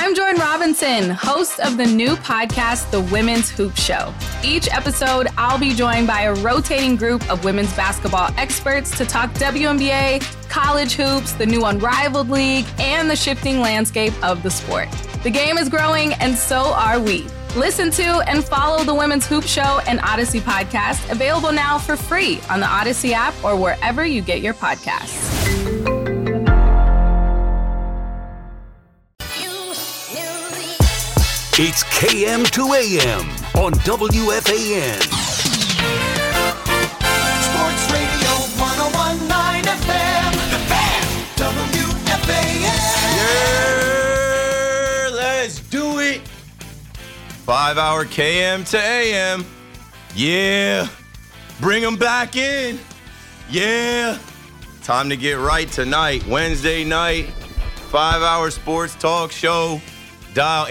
I'm Jordan Robinson, host of the new podcast, The Women's Hoop Show. Each episode, I'll be joined by a rotating group of women's basketball experts to talk WNBA, college hoops, the new Unrivaled League, and the shifting landscape of the sport. The game is growing, and so are we. Listen to and follow The Women's Hoop Show and Odyssey podcast, available now for free on the Odyssey app or wherever you get your podcasts. It's KM to AM on WFAN. Sports Radio 101.9 FM. The Fan. WFAN. Yeah, let's do it. 5-hour KM to AM. Yeah. Bring them back in. Yeah. Time to get right tonight. Wednesday night. 5-hour sports talk show. Dial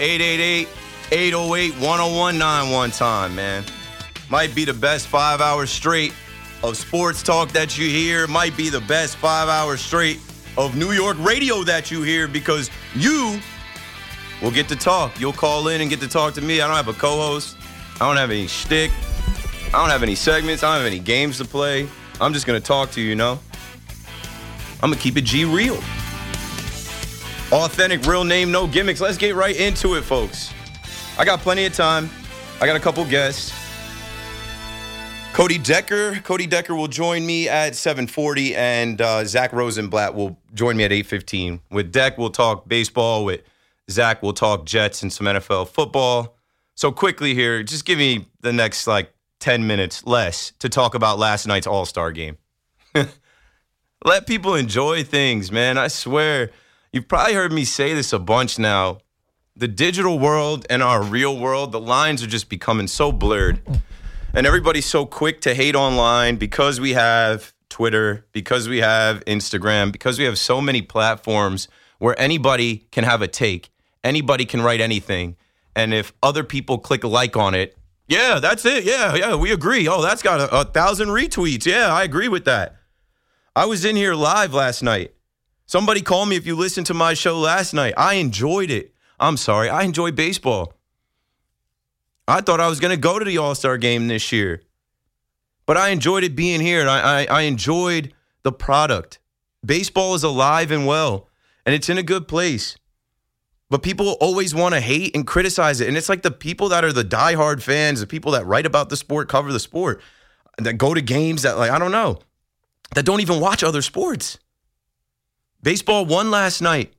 888-808-1019 one time, man. Might be the best 5 hours straight of sports talk that you hear. Might be the best 5 hours straight of New York radio that you hear, because you will get to talk. You'll call in and get to talk to me. I don't have a co-host. I don't have any shtick. I don't have any segments. I don't have any games to play. I'm just going to talk to you, you know? I'm going to keep it G real. Authentic, real name, no gimmicks. Let's get right into it, folks. I got plenty of time. I got a couple guests. Cody Decker will join me at 7:40, and Zach Rosenblatt will join me at 8:15. With Deck, we'll talk baseball. With Zach, we'll talk Jets and some NFL football. So quickly here, just give me the next 10 minutes less to talk about last night's All-Star game. Let people enjoy things, man. I swear. You've probably heard me say this a bunch now. The digital world and our real world, the lines are just becoming so blurred. And everybody's so quick to hate online because we have Twitter, because we have Instagram, because we have so many platforms where anybody can have a take. Anybody can write anything. And if other people click a like on it, yeah, that's it. Yeah, we agree. Oh, that's got 1,000 retweets. Yeah, I agree with that. I was in here live last night. Somebody call me if you listened to my show last night. I enjoyed it. I'm sorry. I enjoy baseball. I thought I was going to go to the All-Star game this year. But I enjoyed it being here, and I enjoyed the product. Baseball is alive and well, and it's in a good place. But people always want to hate and criticize it. And it's like the people that are the diehard fans, the people that write about the sport, cover the sport, that go to games that, I don't know, that don't even watch other sports. Baseball won last night.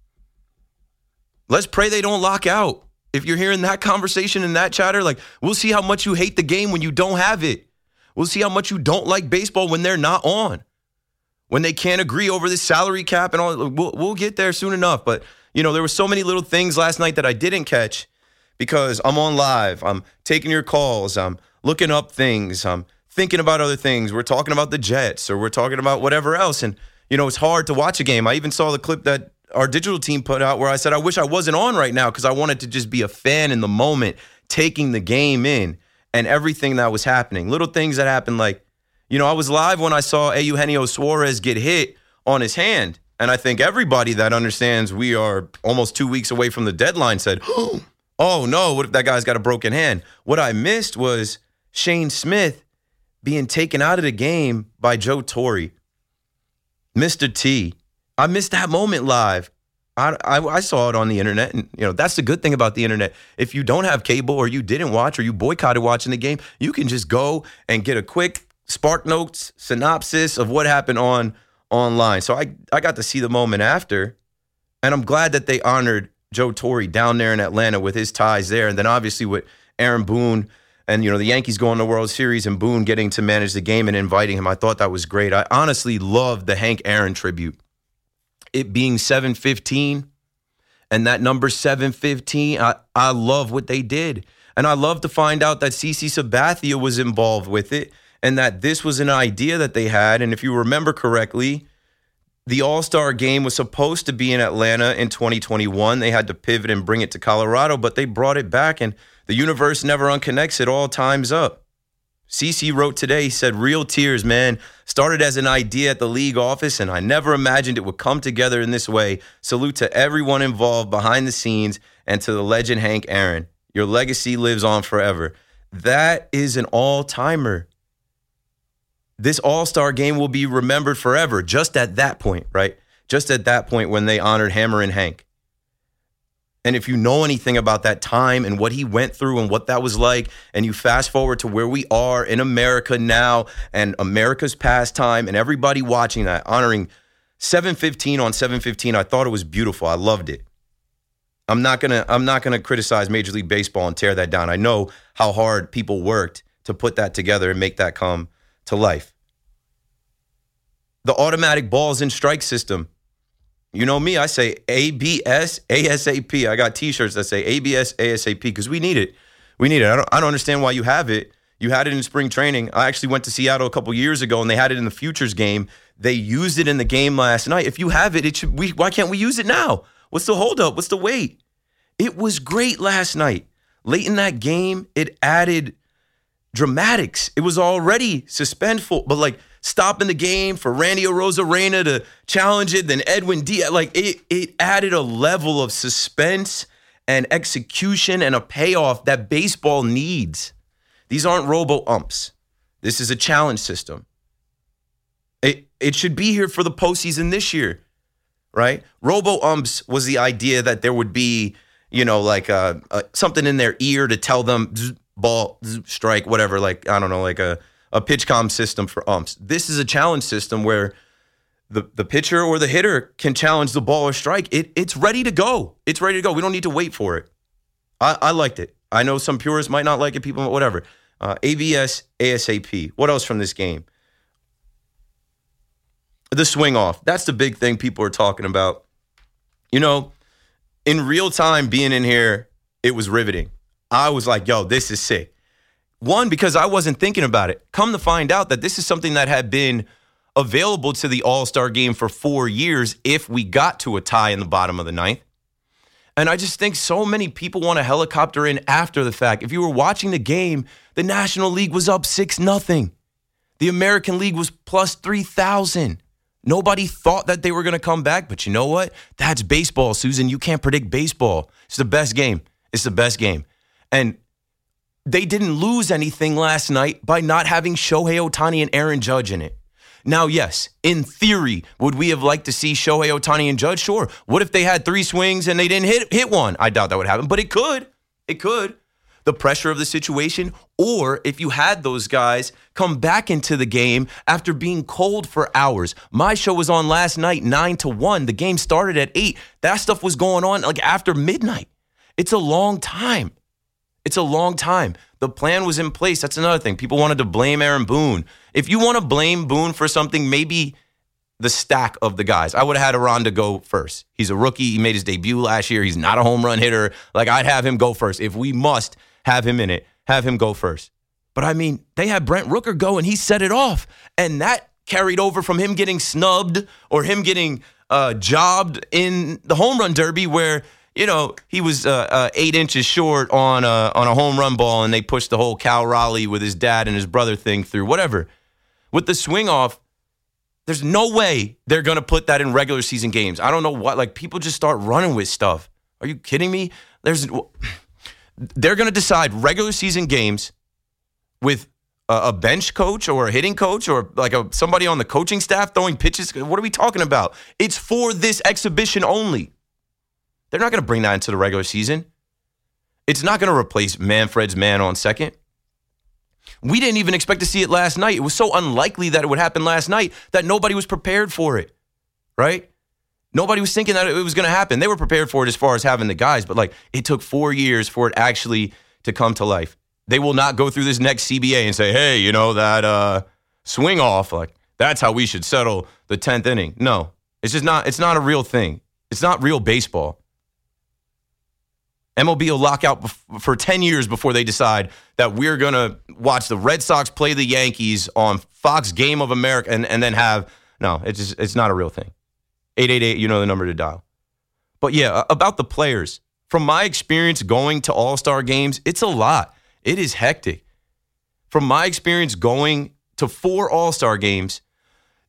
Let's pray they don't lock out. If you're hearing that conversation and that chatter, we'll see how much you hate the game when you don't have it. We'll see how much you don't like baseball when they're not on. When they can't agree over the salary cap and all. We'll get there soon enough. But, there were so many little things last night that I didn't catch because I'm on live. I'm taking your calls. I'm looking up things. I'm thinking about other things. We're talking about the Jets or we're talking about whatever else. And it's hard to watch a game. I even saw the clip that our digital team put out where I said, I wish I wasn't on right now because I wanted to just be a fan in the moment, taking the game in and everything that was happening. Little things that happened I was live when I saw Eugenio Suarez get hit on his hand. And I think everybody that understands we are almost 2 weeks away from the deadline said, oh, no, what if that guy's got a broken hand? What I missed was Shane Smith being taken out of the game by Joe Torre. Mr. T. I missed that moment live. I saw it on the internet, and that's the good thing about the internet. If you don't have cable or you didn't watch or you boycotted watching the game, you can just go and get a quick Spark Notes synopsis of what happened online. So I got to see the moment after, and I'm glad that they honored Joe Torre down there in Atlanta with his ties there, and then obviously with Aaron Boone. And, the Yankees going to the World Series and Boone getting to manage the game and inviting him. I thought that was great. I honestly loved the Hank Aaron tribute. It being 7:15 and that number 7:15, I love what they did. And I love to find out that CeCe Sabathia was involved with it and that this was an idea that they had. And if you remember correctly, the All-Star game was supposed to be in Atlanta in 2021. They had to pivot and bring it to Colorado, but they brought it back, and the universe never unconnects. It all times up. CeCe wrote today, he said, real tears, man. Started as an idea at the league office, and I never imagined it would come together in this way. Salute to everyone involved behind the scenes and to the legend Hank Aaron. Your legacy lives on forever. That is an all-timer. This All-Star game will be remembered forever just at that point, right? Just at that point when they honored Hammer and Hank. And if you know anything about that time and what he went through and what that was like, and you fast forward to where we are in America now and America's pastime and everybody watching that, honoring 715 on 715, I thought it was beautiful. I loved it. I'm not gonna criticize Major League Baseball and tear that down. I know how hard people worked to put that together and make that come to life. The automatic balls and strike system. You know me, I say ABS ASAP. I got T-shirts that say ABS ASAP because we need it. We need it. I don't understand why you have it. You had it in spring training. I actually went to Seattle a couple years ago, and they had it in the Futures game. They used it in the game last night. If you have it, why can't we use it now? What's the holdup? What's the wait? It was great last night. Late in that game, it added dramatics. It was already suspenseful, but like stopping the game for Randy Arozarena to challenge it, then Edwin Diaz, like it added a level of suspense and execution and a payoff that baseball needs. These aren't robo-umps. This is a challenge system. It should be here for the postseason this year, right? Robo-umps was the idea that there would be, like something in their ear to tell them ball, strike, whatever, like, I don't know, like a pitch comm system for umps. This is a challenge system where the pitcher or the hitter can challenge the ball or strike. It's ready to go. It's ready to go. We don't need to wait for it. I liked it. I know some purists might not like it, people, whatever. ABS ASAP. What else from this game? The swing off. That's the big thing people are talking about. In real time being in here, it was riveting. I was like, yo, this is sick. One, because I wasn't thinking about it. Come to find out that this is something that had been available to the All-Star game for 4 years if we got to a tie in the bottom of the ninth. And I just think so many people want to helicopter in after the fact. If you were watching the game, the National League was up 6-0. The American League was plus 3,000. Nobody thought that they were going to come back, but you know what? That's baseball, Susan. You can't predict baseball. It's the best game. It's the best game. And they didn't lose anything last night by not having Shohei Ohtani and Aaron Judge in it. Now, yes, in theory, would we have liked to see Shohei Ohtani and Judge? Sure. What if they had 3 swings and they didn't hit one? I doubt that would happen, but it could. It could. The pressure of the situation, or if you had those guys come back into the game after being cold for hours. My show was on last night, 9-1. The game started at 8. That stuff was going on like after midnight. It's a long time. It's a long time. The plan was in place. That's another thing. People wanted to blame Aaron Boone. If you want to blame Boone for something, maybe the stack of the guys. I would have had Aranda go first. He's a rookie. He made his debut last year. He's not a home run hitter. Like, I'd have him go first. If we must have him in it, have him go first. But, I mean, they had Brent Rooker go, and he set it off. And that carried over from him getting snubbed or him getting jobbed in the home run derby where, he was 8 inches short on a home run ball, and they pushed the whole Cal Raleigh with his dad and his brother thing through, whatever. With the swing off, there's no way they're going to put that in regular season games. I don't know what, like, people just start running with stuff. Are you kidding me? They're going to decide regular season games with a bench coach or a hitting coach or like somebody on the coaching staff throwing pitches. What are we talking about? It's for this exhibition only. They're not going to bring that into the regular season. It's not going to replace Manfred's man on second. We didn't even expect to see it last night. It was so unlikely that it would happen last night that nobody was prepared for it, right? Nobody was thinking that it was going to happen. They were prepared for it as far as having the guys, but like it took 4 years for it actually to come to life. They will not go through this next CBA and say, hey, that swing off, like that's how we should settle the 10th inning. No, it's just not. It's not a real thing. It's not real baseball. MLB will lock out for 10 years before they decide that we're going to watch the Red Sox play the Yankees on Fox Game of America and then it's not a real thing. 888, the number to dial. But yeah, about the players. From my experience going to All-Star games, it's a lot. It is hectic. From my experience going to 4 All-Star games,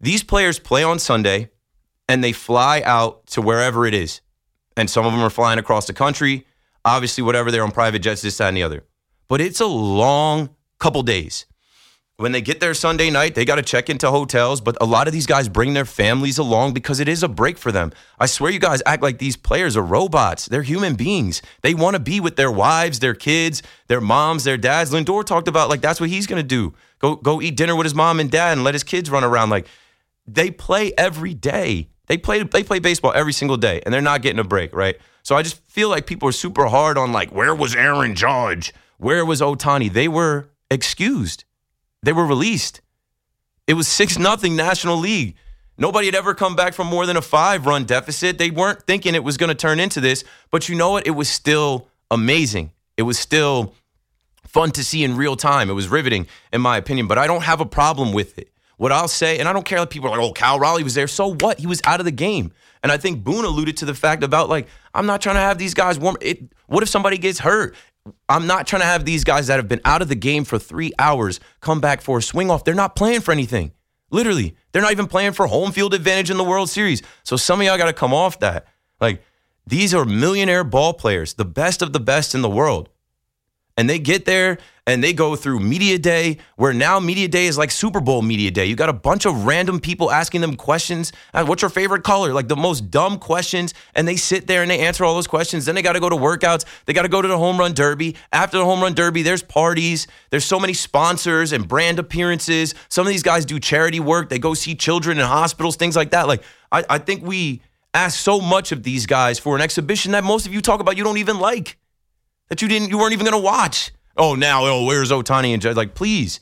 These players play on Sunday, and they fly out to wherever it is. And some of them are flying across the country. Obviously, whatever, they're on private jets, this, that, and the other. But it's a long couple days. When they get there Sunday night, they got to check into hotels. But a lot of these guys bring their families along because it is a break for them. I swear you guys act like these players are robots. They're human beings. They want to be with their wives, their kids, their moms, their dads. Lindor talked about, like, that's what he's going to do. Go eat dinner with his mom and dad and let his kids run around. Like, they play every day. They play baseball every single day, and they're not getting a break, right? So I just feel like people are super hard on, like, where was Aaron Judge? Where was Ohtani? They were excused. They were released. It was 6-0 National League. Nobody had ever come back from more than a 5-run deficit. They weren't thinking it was going to turn into this. But you know what? It was still amazing. It was still fun to see in real time. It was riveting, in my opinion. But I don't have a problem with it. What I'll say, and I don't care if people are like, oh, Cal Raleigh was there. So what? He was out of the game. And I think Boone alluded to the fact about, like, I'm not trying to have these guys warm. What if somebody gets hurt? I'm not trying to have these guys that have been out of the game for 3 hours come back for a swing off. They're not playing for anything. Literally. They're not even playing for home field advantage in the World Series. So some of y'all got to come off that. Like, these are millionaire ball players, the best of the best in the world. And they get there and they go through media day, where now media day is like Super Bowl media day. You got a bunch of random people asking them questions. What's your favorite color? Like the most dumb questions. And they sit there and they answer all those questions. Then they got to go to workouts. They got to go to the home run derby. After the home run derby, there's parties. There's so many sponsors and brand appearances. Some of these guys do charity work. They go see children in hospitals, things like that. Like, I think we ask so much of these guys for an exhibition that most of you talk about you don't even like. That you weren't even going to watch. Where's Ohtani and Judge? Like, please.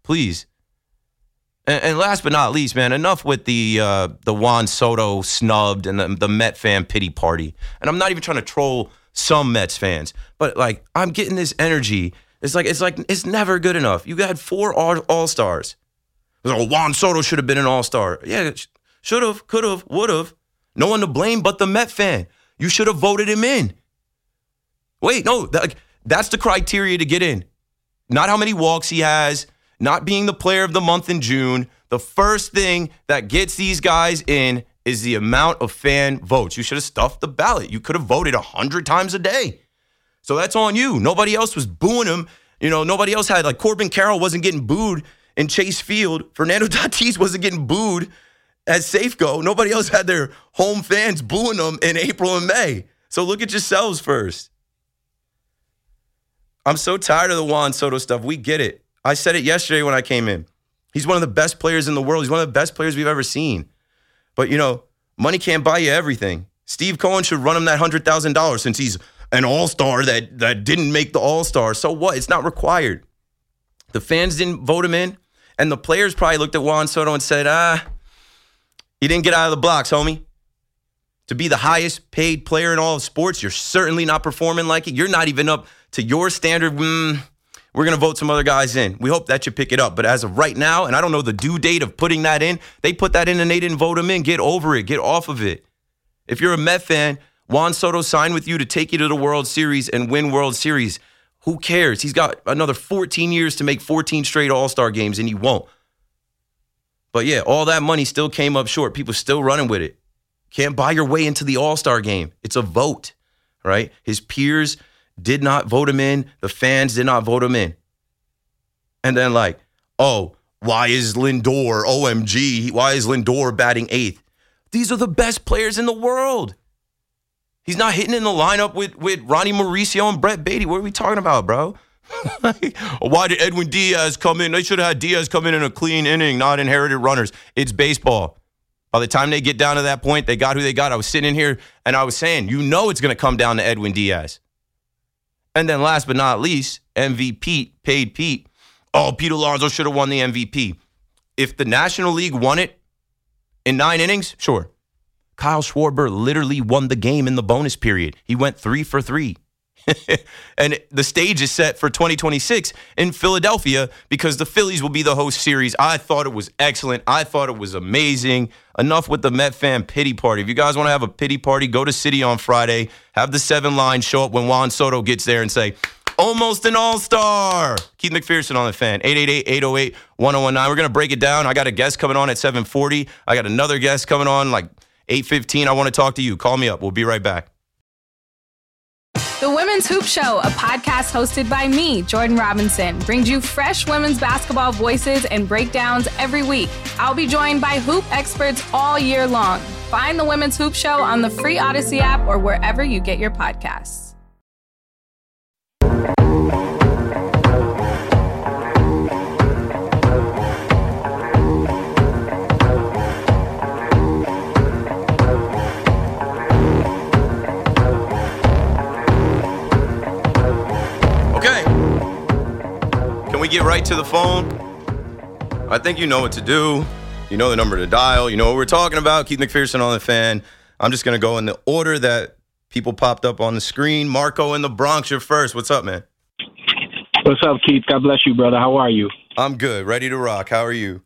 And last but not least, man, enough with the Juan Soto snubbed and the Met fan pity party. And I'm not even trying to troll some Mets fans, but like, I'm getting this energy. It's never good enough. You got 4 all-stars. Juan Soto should have been an all-star. Yeah, should have, could have, would have. No one to blame but the Met fan. You should have voted him in. Wait, no, that's the criteria to get in. Not how many walks he has, not being the player of the month in June. The first thing that gets these guys in is the amount of fan votes. You should have stuffed the ballot. You could have voted 100 times a day. So that's on you. Nobody else was booing him. You know, nobody else had, like, Corbin Carroll wasn't getting booed in Chase Field. Fernando Tatis wasn't getting booed at Safeco. Nobody else had their home fans booing them in April and May. So look at yourselves first. I'm so tired of the Juan Soto stuff. We get it. I said it yesterday when I came in. He's one of the best players in the world. He's one of the best players we've ever seen. But, you know, money can't buy you everything. Steve Cohen should run him that $100,000 since he's an all-star that didn't make the all-star. So what? It's not required. The fans didn't vote him in, and the players probably looked at Juan Soto and said, you didn't get out of the blocks, homie. To be the highest paid player in all of sports, you're certainly not performing like it. You're not even up to your standard. We're going to vote some other guys in. We hope that you pick it up. But as of right now, and I don't know the due date of putting that in, they put that in and they didn't vote him in. Get over it. Get off of it. If you're a Met fan, Juan Soto signed with you to take you to the World Series and win World Series. Who cares? He's got another 14 years to make 14 straight All-Star games, and he won't. But yeah, all that money still came up short. People still running with it. Can't buy your way into the All-Star game. It's a vote, right? His peers did not vote him in. The fans did not vote him in. And then like, why is Lindor, OMG, why is Lindor batting 8th? These are the best players in the world. He's not hitting in the lineup with Ronnie Mauricio and Brett Beatty. What are we talking about, bro? Why did Edwin Diaz come in? They should have had Diaz come in a clean inning, not inherited runners. It's baseball. By the time they get down to that point, they got who they got. I was sitting in here and I was saying, you know it's going to come down to Edwin Diaz. And then last but not least, MVP, paid Pete. Pete Alonso should have won the MVP. If the National League won it in 9 innings, sure. Kyle Schwarber literally won the game in the bonus period. He went 3 for 3. And the stage is set for 2026 in Philadelphia because the Phillies will be the host series. I thought it was excellent. I thought it was amazing. Enough with the Met fan pity party. If you guys want to have a pity party, go to City on Friday. Have the 7 line show up when Juan Soto gets there and say, Almost an all-star. Keith McPherson on the Fan. 888-808-1019. We're going to break it down. I got a guest coming on at 7:40. I got another guest coming on like 8:15. I want to talk to you. Call me up. We'll be right back. The Women's Hoop Show, a podcast hosted by me, Jordan Robinson, brings you fresh women's basketball voices and breakdowns every week. I'll be joined by hoop experts all year long. Find the Women's Hoop Show on the free Odyssey app or wherever you get your podcasts. We get right to the phone. I think you know what to do. You know the number to dial. You know what we're talking about. Keith McPherson on the Fan. I'm just going to go in the order that people popped up on the screen. Marco in the Bronx, you're first. What's up, man? What's up, Keith? God bless you, brother. How are you? I'm good. Ready to rock. How are you?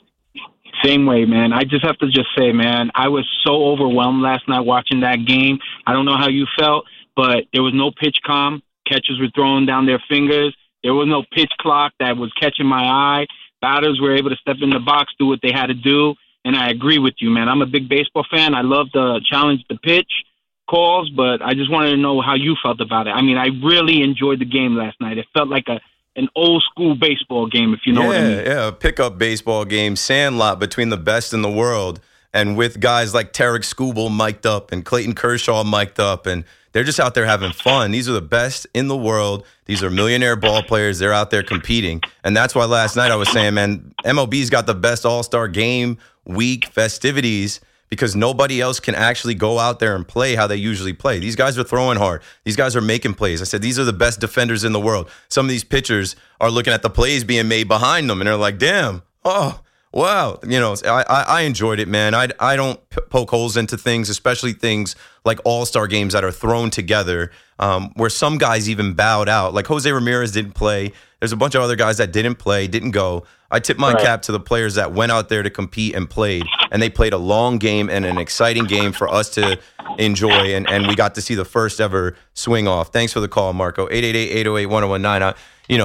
Same way, man. I just have to just say, man, I was so overwhelmed last night watching that game. I don't know how you felt, but there was no pitch calm. Catchers were throwing down their fingers. There was no pitch clock that was catching my eye. Batters were able to step in the box, do what they had to do, and I agree with you, man. I'm a big baseball fan. I love the challenge, the pitch calls, but I just wanted to know how you felt about it. I mean, I really enjoyed the game last night. It felt like an old-school baseball game, if you know what I mean. Yeah, a pickup baseball game, sandlot between the best in the world, and with guys like Tarek Skubal mic'd up and Clayton Kershaw mic'd up, and they're just out there having fun. These are the best in the world. These are millionaire ball players. They're out there competing. And that's why last night I was saying, man, MLB's got the best all-star game, week, festivities, because nobody else can actually go out there and play how they usually play. These guys are throwing hard. These guys are making plays. I said, these are the best defenders in the world. Some of these pitchers are looking at the plays being made behind them, and they're like, damn, oh, wow. You know, I enjoyed it, man. I don't poke holes into things, especially things like all-star games that are thrown together, where some guys even bowed out. Like Jose Ramirez didn't play. There's a bunch of other guys that didn't play, didn't go. I tip my cap to the players that went out there to compete and played, and they played a long game and an exciting game for us to enjoy, and we got to see the first ever swing off. Thanks for the call, Marco. 888-808-1019.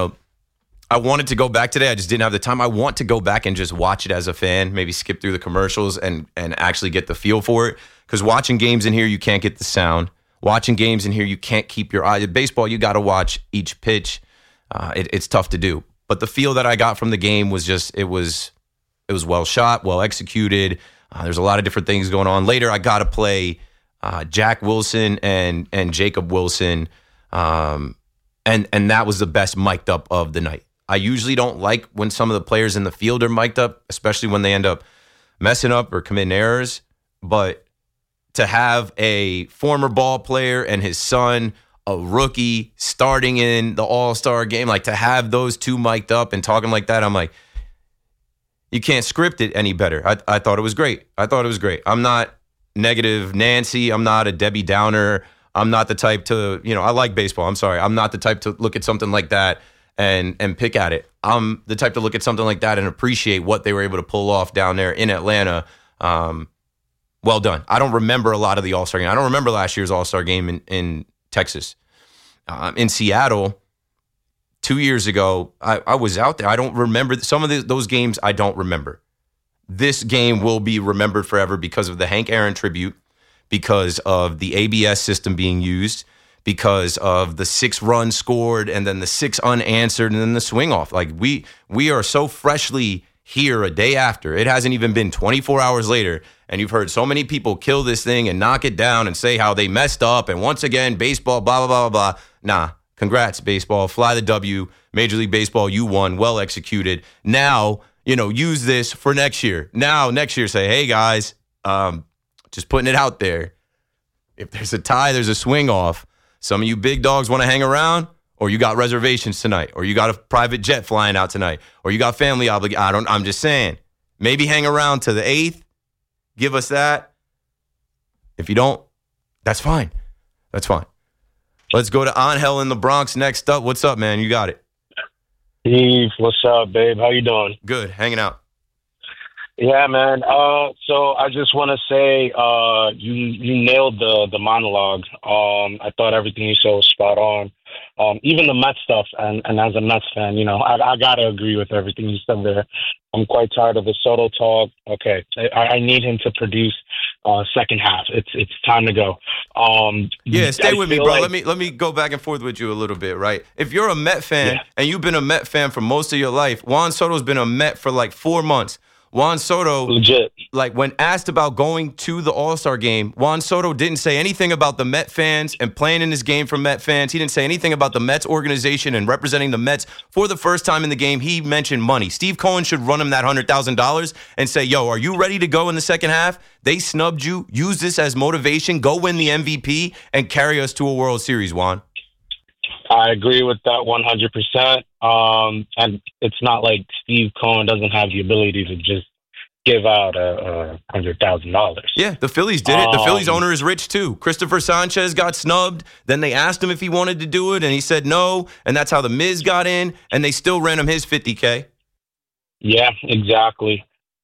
I wanted to go back today. I just didn't have the time. I want to go back and just watch it as a fan, maybe skip through the commercials and actually get the feel for it. Because watching games in here, you can't get the sound. Watching games in here, you can't keep your eye. Baseball, you got to watch each pitch. It's tough to do. But the feel that I got from the game was just, it was well shot, well executed. There's a lot of different things going on. Later, I got to play Jack Wilson and Jacob Wilson. And that was the best mic'd up of the night. I usually don't like when some of the players in the field are mic'd up, especially when they end up messing up or committing errors. But to have a former ball player and his son, a rookie, starting in the All-Star game, like to have those two mic'd up and talking like that, I'm like, you can't script it any better. I thought it was great. I'm not negative Nancy. I'm not a Debbie Downer. I'm not the type to, I like baseball. I'm sorry. I'm not the type to look at something like that and pick at it. I'm the type to look at something like that and appreciate what they were able to pull off down there in Atlanta. Well done. I don't remember a lot of the All-Star game. I don't remember last year's All-Star game in Texas. In Seattle, 2 years ago, I was out there. I don't remember. Some of those games I don't remember. This game will be remembered forever because of the Hank Aaron tribute, because of the ABS system being used, because of the 6 runs scored and then the 6 unanswered and then the swing off. Like we are so freshly here a day after. It hasn't even been 24 hours later, and you've heard so many people kill this thing and knock it down and say how they messed up and once again baseball blah blah blah blah blah. Nah, congrats baseball, fly the W. Major League Baseball, you won, well executed. Now, use this for next year. Now next year say, hey guys, just putting it out there. If there's a tie, there's a swing off. Some of you big dogs want to hang around, or you got reservations tonight, or you got a private jet flying out tonight, or you got family obligations. I'm just saying, maybe hang around to the 8th. Give us that. If you don't, that's fine. That's fine. Let's go to Angel in the Bronx next up. What's up, man? You got it. Steve, what's up, babe? How you doing? Good. Hanging out. Yeah, man. So I just want to say you nailed the monologue. I thought everything you said was spot on. even the Mets stuff. And as a Mets fan, you know, I got to agree with everything you said there. I'm quite tired of the Soto talk. Okay, I need him to produce second half. It's time to go. Yeah, stay with me, bro. like- Let me go back and forth with you a little bit, right? If you're a Met fan and you've been a Met fan for most of your life, Juan Soto's been a Met for like 4 months. Juan Soto, Legit. like when asked about going to the All-Star game, Juan Soto didn't say anything about the Met fans and playing in this game for Met fans. He didn't say anything about the Mets organization and representing the Mets for the first time in the game. He mentioned money. Steve Cohen should run him that $100,000 and say, yo, are you ready to go in the second half? They snubbed you. Use this as motivation. Go win the MVP and carry us to a World Series, Juan. I agree with that 100%. And it's not like Steve Cohen doesn't have the ability to just give out $100,000. Yeah, the Phillies did it. The Phillies owner is rich too. Christopher Sanchez got snubbed. Then they asked him if he wanted to do it, and he said no. And that's how the Miz got in, and they still ran him his $50K. Yeah, exactly.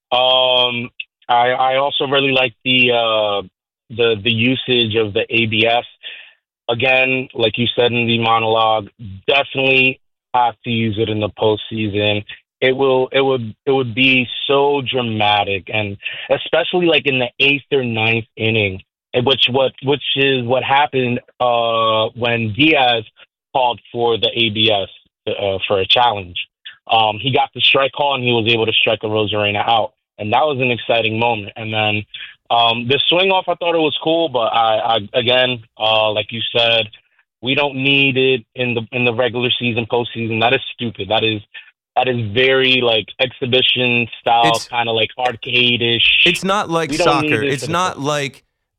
I also really like the usage of the ABS. Again, like you said in the monologue, definitely have to use it in the postseason. It would be so dramatic, and especially like in the 8th or 9th inning, which is what happened when Diaz called for the ABS for a challenge. He got the strike call and he was able to strike a Rosarena out, and that was an exciting moment. And then the swing off, I thought it was cool, but I again, like you said, we don't need it in the regular season, postseason. That is stupid. That is very like exhibition style, kind of like arcade-ish. It's not like soccer. It's not like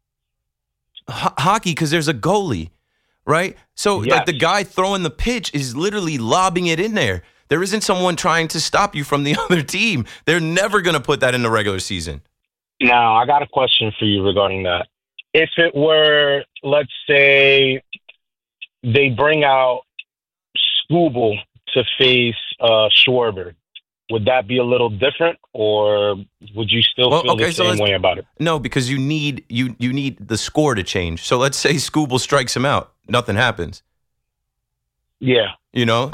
hockey because there's a goalie, right? So like the guy throwing the pitch is literally lobbing it in there. There isn't someone trying to stop you from the other team. They're never going to put that in the regular season. Now, I got a question for you regarding that. If it were, let's say, they bring out Skubal to face Schwarber, would that be a little different, or would you still feel the same way about it? No, because you need the score to change. So let's say Skubal strikes him out, nothing happens. Yeah, you know,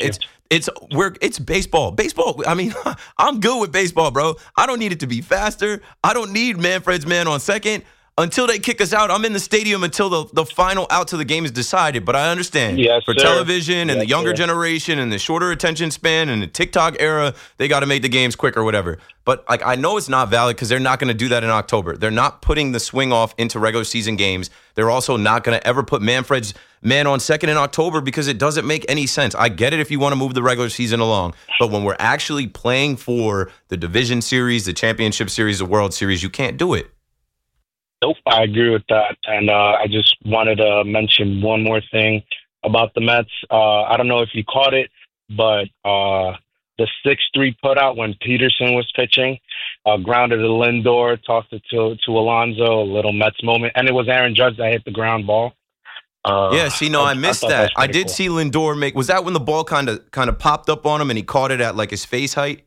it's baseball. Baseball. I mean, I'm good with baseball, bro. I don't need it to be faster. I don't need Manfred's man on second. Until they kick us out, I'm in the stadium until the final out to the game is decided. But I understand for television and the younger generation and the shorter attention span and the TikTok era, they got to make the games quick or whatever. But like I know it's not valid because they're not going to do that in October. They're not putting the swing off into regular season games. They're also not going to ever put Manfred's man on second in October because it doesn't make any sense. I get it if you want to move the regular season along. But when we're actually playing for the division series, the championship series, the World Series, you can't do it. Nope, I agree with that. And I just wanted to mention one more thing about the Mets. I don't know if you caught it, but the 6-3 putout when Peterson was pitching, grounded to Lindor, tossed it to Alonso, a little Mets moment. And it was Aaron Judge that hit the ground ball. I missed that. I did see Lindor make. Was that when the ball kind of popped up on him and he caught it at like his face height?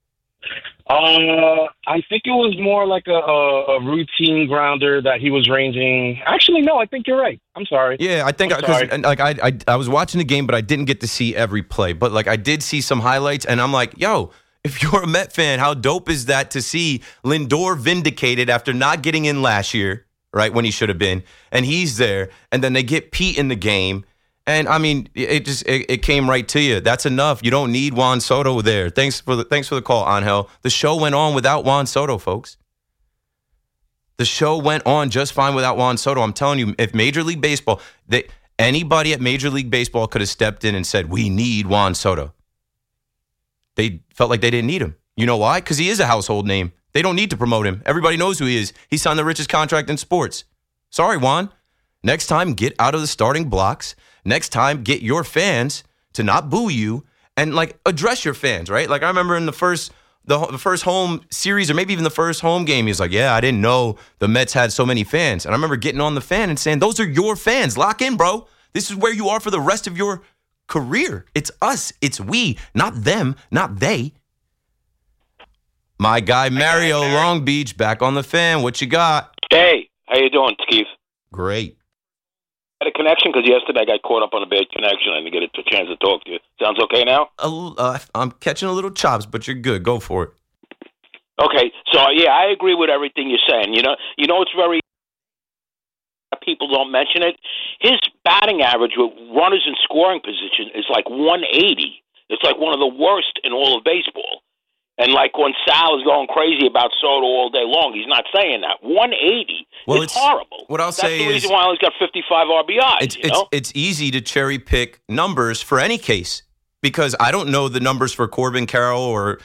I think it was more like a routine grounder that he was ranging. Actually, no, I think you're right. I'm sorry. Yeah, I think I was watching the game, but I didn't get to see every play. But like I did see some highlights, and I'm like, yo, if you're a Met fan, how dope is that to see Lindor vindicated after not getting in last year, right, when he should have been, and he's there, and then they get Pete in the game. And I mean, it came right to you. That's enough. You don't need Juan Soto there. Thanks for the call, Angel. The show went on without Juan Soto, folks. The show went on just fine without Juan Soto. I'm telling you, if Major League Baseball, anybody at Major League Baseball could have stepped in and said, "We need Juan Soto." They felt like they didn't need him. You know why? Because he is a household name. They don't need to promote him. Everybody knows who he is. He signed the richest contract in sports. Sorry, Juan. Next time, get out of the starting blocks. Next time, get your fans to not boo you and like address your fans, right? Like I remember in the first home series or maybe even the first home game, he was like, yeah, I didn't know the Mets had so many fans. And I remember getting on the fan and saying, those are your fans. Lock in, bro. This is where you are for the rest of your career. It's us. It's we, not them, not they. My guy Mario Long Beach back on the fan. What you got? Hey, how you doing, Steve? Great. a connection? Because yesterday I got caught up on a bad connection. I didn't get a chance to talk to you. Sounds okay now? I'm catching a little chops, but you're good. Go for it. Okay, so yeah, I agree with everything you're saying. You know, it's very people don't mention it. His batting average with runners in scoring position is like 180. It's like one of the worst in all of baseball. And like when Sal is going crazy about Soto all day long, he's not saying that. 180 is horrible. What I'll say is that's the reason why he's got 55 RBIs. It's easy to cherry pick numbers for any case because I don't know the numbers for Corbin Carroll or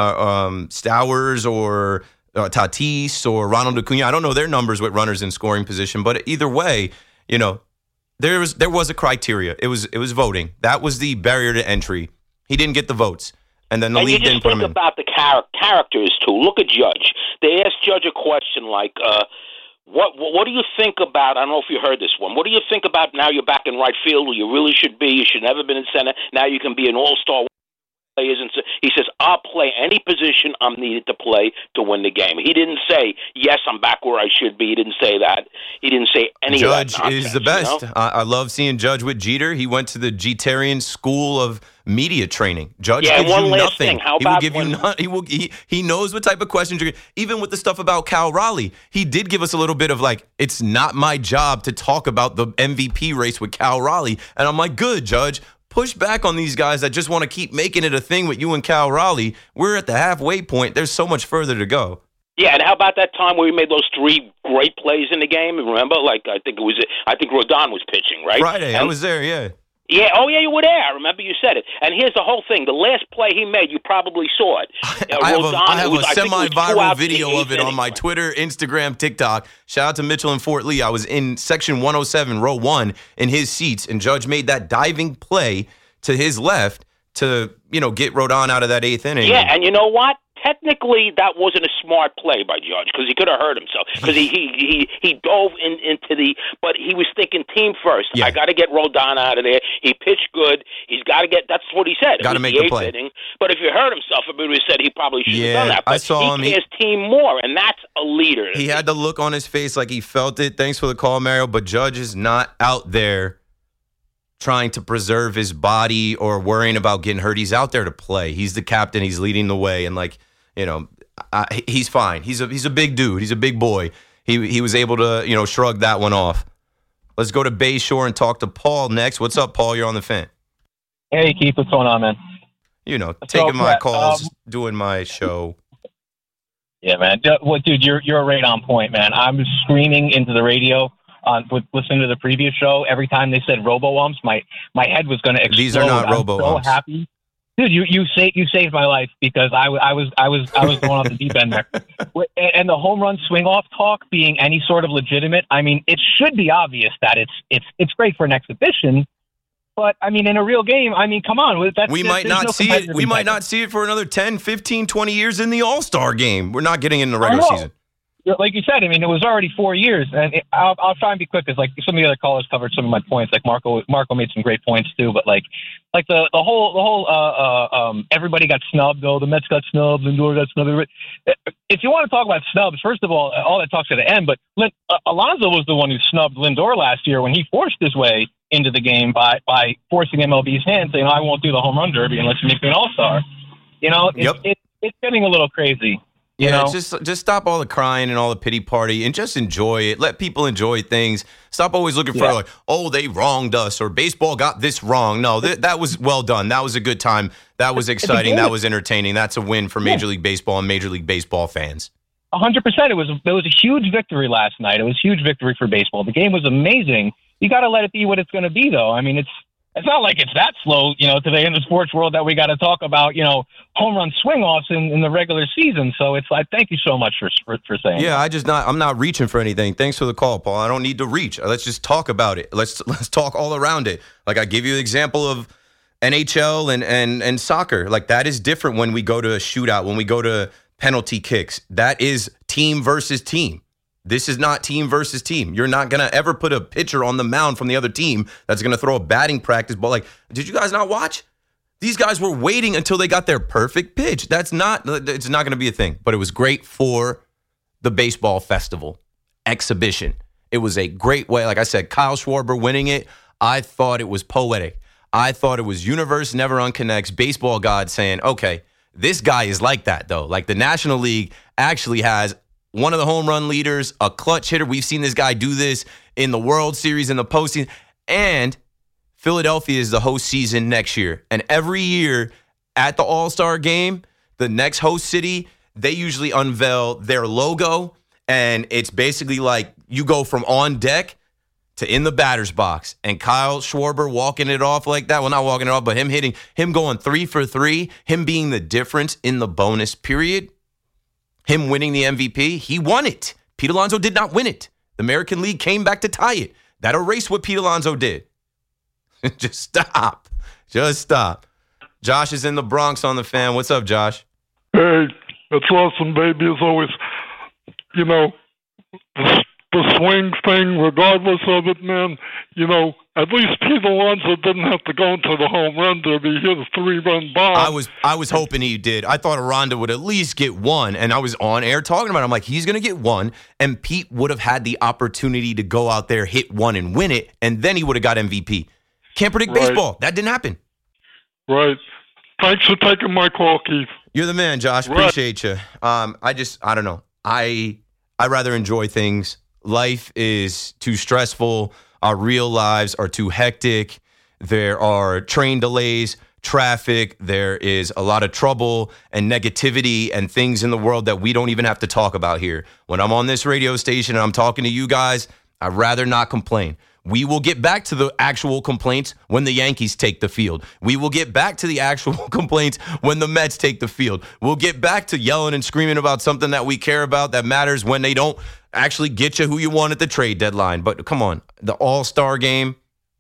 Stowers or Tatis or Ronald Acuna. I don't know their numbers with runners in scoring position, but either way, you know, there was a criteria. It was voting. That was the barrier to entry. He didn't get the votes. And then the league didn't put him in. You just think about the characters, too. Look at Judge. They asked Judge a question like, what do you think about, I don't know if you heard this one, what do you think about now you're back in right field where you really should be, you should never have been in center, now you can be an all-star player. He says, I'll play any position I'm needed to play to win the game. He didn't say, yes, I'm back where I should be. He didn't say that. He didn't say any Judge of that nonsense. Judge is the best. You know? I love seeing Judge with Jeter. He went to the Jeterian School of Media Training. Judge gives you nothing. He knows what type of questions you're. Even with the stuff about Cal Raleigh, he did give us a little bit of like, it's not my job to talk about the MVP race with Cal Raleigh, and I'm like, good, Judge. Push back on these guys that just want to keep making it a thing with you and Cal Raleigh. We're at the halfway point. There's so much further to go. Yeah, and how about that time where we made those 3 great plays in the game? Remember, like I think Rodon was pitching, right? Friday, I was there. Yeah. Yeah, oh yeah, you were there. I remember you said it. And here's the whole thing. The last play he made, you probably saw it. I have a semi-viral video of it on my Twitter, Instagram, TikTok. Shout out to Mitchell in Fort Lee. I was in section 107, row 1, in his seats, and Judge made that diving play to his left to, get Rodon out of that 8th inning. Yeah, and you know what? Technically, that wasn't a smart play by Judge because he could have hurt himself because he dove into the. But he was thinking team first. Yeah. I got to get Rodon out of there. He pitched good. He's got to get. That's what he said. Got to make the play. Inning. But if he hurt himself, everybody would have said he probably should have done that. But I saw him. He cares team more, and that's a leader. He had the look on his face like he felt it. Thanks for the call, Mario. But Judge is not out there trying to preserve his body or worrying about getting hurt. He's out there to play. He's the captain. He's leading the way, and he's fine. He's a big dude. He's a big boy. He was able to, shrug that one off. Let's go to Bayshore and talk to Paul next. What's up, Paul? You're on the fan. Hey, Keith. What's going on, man? Taking my calls, doing my show. Yeah, man. Dude, you're right on point, man. I was screaming into the radio listening to the previous show. Every time they said robo-umps, my head was going to explode. These are not robo-umps. So happy. Dude, you saved my life because I was going off the deep end there, and the home run swing off talk being any sort of legitimate. I mean, it should be obvious that it's great for an exhibition, but I mean, in a real game, I mean, come on, we might not see it. We might not see it for another 10, 15, 20 years in the All-Star game. We're not getting it in the regular season. Like you said, I mean, it was already 4 years, and I'll try and be quick because like some of the other callers covered some of my points. Like Marco made some great points too, but like the whole everybody got snubbed. though. The Mets got snubbed, Lindor got snubbed. If you want to talk about snubs, first of all that talks at the end. But Alonso was the one who snubbed Lindor last year when he forced his way into the game by forcing MLB's hand, saying, "I won't do the home run derby unless you make me an All-Star." It's getting a little crazy. Just stop all the crying and all the pity party and just enjoy it. Let people enjoy things. Stop always looking for like, oh, they wronged us or baseball got this wrong. No, that was well done. That was a good time. That was exciting. That was entertaining. That's a win for Major League Baseball and Major League Baseball fans. 100%. It was a huge victory last night. It was a huge victory for baseball. The game was amazing. You got to let it be what it's going to be, though. I mean, it's not like it's that slow, today in the sports world that we got to talk about, home run swing-offs in the regular season. So it's like, thank you so much for saying that. I'm not reaching for anything. Thanks for the call, Paul. I don't need to reach. Let's just talk about it. Let's talk all around it. Like I give you the example of NHL and soccer. Like that is different when we go to a shootout, when we go to penalty kicks. That is team versus team. This is not team versus team. You're not going to ever put a pitcher on the mound from the other team that's going to throw a batting practice ball. Like, did you guys not watch? These guys were waiting until they got their perfect pitch. It's not going to be a thing. But it was great for the baseball festival exhibition. It was a great way. Like I said, Kyle Schwarber winning it, I thought it was poetic. I thought it was universe never unconnects, baseball God saying, okay, this guy is like that, though. Like the National League actually has one of the home run leaders, a clutch hitter. We've seen this guy do this in the World Series, in the postseason. And Philadelphia is the host season next year. And every year at the All-Star game, the next host city, they usually unveil their logo. And it's basically like you go from on deck to in the batter's box. And Kyle Schwarber walking it off like that. Well, not walking it off, but him going 3 for 3, him being the difference in the bonus period, him winning the MVP. He won it. Pete Alonso did not win it. The American League came back to tie it. That erased what Pete Alonso did. Just stop. Just stop. Josh is in the Bronx on the Fan. What's up, Josh? Hey, it's awesome, baby. As always, you know, the swing thing, regardless of it, man, you know, at least Pete Alonso didn't have to go into the home run derby. He hit a 3-run bomb. I was hoping he did. I thought Aranda would at least get one, and I was on air talking about it. I'm like, he's going to get one, and Pete would have had the opportunity to go out there, hit one, and win it, and then he would have got MVP. Can't predict baseball. That didn't happen. Right. Thanks for taking my call, Keith. You're the man, Josh. Appreciate you. I don't know. I rather enjoy things. Life is too stressful. Our real lives are too hectic. There are train delays, traffic. There is a lot of trouble and negativity and things in the world that we don't even have to talk about here. When I'm on this radio station and I'm talking to you guys, I'd rather not complain. We will get back to the actual complaints when the Yankees take the field. We will get back to the actual complaints when the Mets take the field. We'll get back to yelling and screaming about something that we care about that matters when they don't actually get you who you want at the trade deadline. But come on, the All-Star game,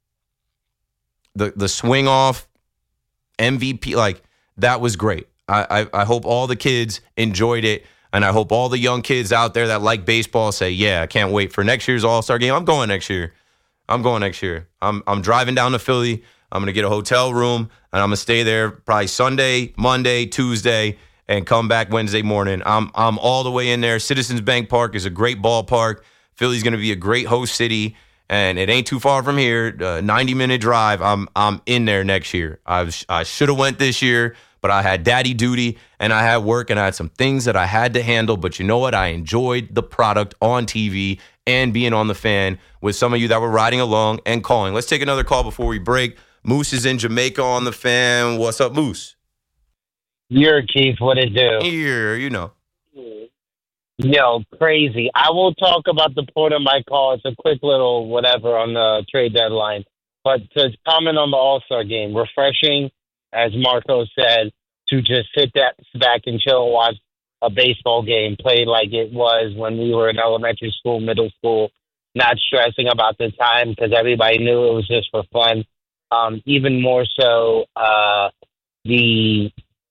the swing off, MVP, like that was great. I hope all the kids enjoyed it. And I hope all the young kids out there that like baseball say, yeah, I can't wait for next year's All-Star game. I'm going next year. I'm driving down to Philly. I'm going to get a hotel room, and I'm going to stay there probably Sunday, Monday, Tuesday, and come back Wednesday morning. I'm all the way in there. Citizens Bank Park is a great ballpark. Philly's going to be a great host city, and it ain't too far from here. 90-minute drive. I'm in there next year. I should have went this year, but I had daddy duty, and I had work, and I had some things that I had to handle. But you know what? I enjoyed the product on TV and being on the Fan with some of you that were riding along and calling. Let's take another call before we break. Moose is in Jamaica on the Fan. What's up, Moose? You're Keith. What it do? Here, you know. Yo, crazy. I will talk about the point of my call. It's a quick little whatever on the trade deadline. But to comment on the All-Star game, refreshing, as Marco said, to just sit back and chill and watch a baseball game played like it was when we were in elementary school, middle school, not stressing about the time because everybody knew it was just for fun. Even more so, the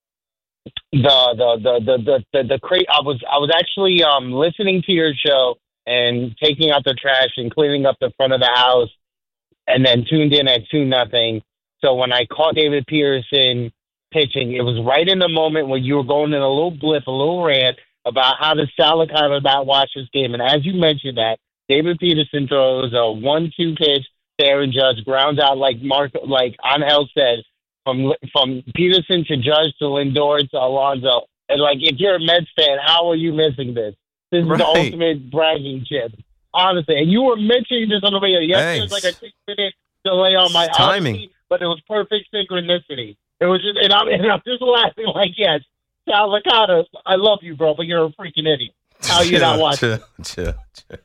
crate. I was actually listening to your show and taking out the trash and cleaning up the front of the house, and then tuned in at 2-0. So when I caught David Peterson pitching, it was right in the moment when you were going in a little blip, a little rant about how the Sal Licata not watch this game. And as you mentioned that, David Peterson throws a 1-2 pitch to Aaron Judge, grounds out like Angel said, from Peterson to Judge to Lindor to Alonso. And like, if you're a Mets fan, how are you missing this? This is the ultimate bragging chip, honestly. And you were mentioning this on the radio. Yes, there's like a 6-minute delay on my timing, but it was perfect synchronicity. It was just, and I'm just laughing like, yes, Sal Licata, I love you, bro, but you're a freaking idiot. How you not watching? Chill.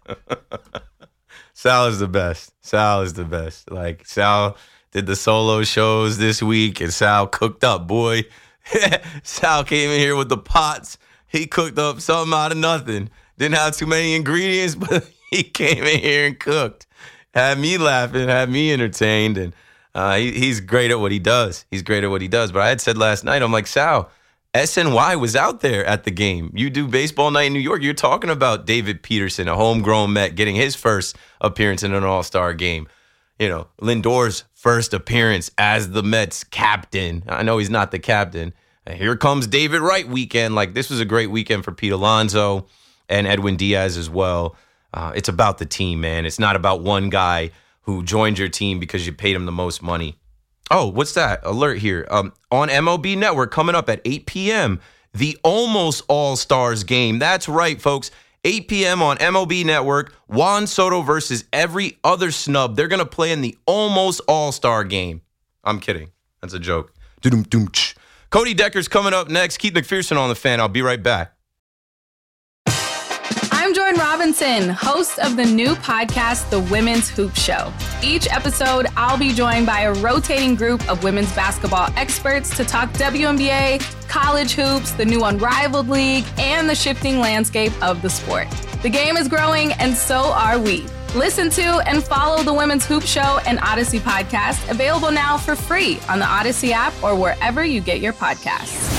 Sal is the best. Sal is the best. Like, Sal did the solo shows this week, and Sal cooked up, boy. Sal came in here with the pots. He cooked up something out of nothing. Didn't have too many ingredients, but he came in here and cooked. Had me laughing, had me entertained, and he's great at what he does. But I had said last night, I'm like, Sal, SNY was out there at the game. You do baseball night in New York. You're talking about David Peterson, a homegrown Met, getting his first appearance in an All-Star game. You know, Lindor's first appearance as the Mets captain. I know he's not the captain. Here comes David Wright weekend. Like, this was a great weekend for Pete Alonso and Edwin Diaz as well. It's about the team, man. It's not about one guy who joined your team because you paid him the most money. Oh, what's that? Alert here. On MLB Network, coming up at 8 p.m., the Almost All-Stars game. That's right, folks. 8 p.m. on MLB Network, Juan Soto versus every other snub. They're going to play in the Almost All-Star game. I'm kidding. That's a joke. Cody Decker's coming up next. Keith McPherson on the Fan. I'll be right back. I'm Jordan Robinson, host of the new podcast, The Women's Hoop Show. Each episode, I'll be joined by a rotating group of women's basketball experts to talk WNBA, college hoops, the new Unrivaled League, and the shifting landscape of the sport. The game is growing, and so are we. Listen to and follow The Women's Hoop Show and Odyssey podcast, available now for free on the Odyssey app or wherever you get your podcasts.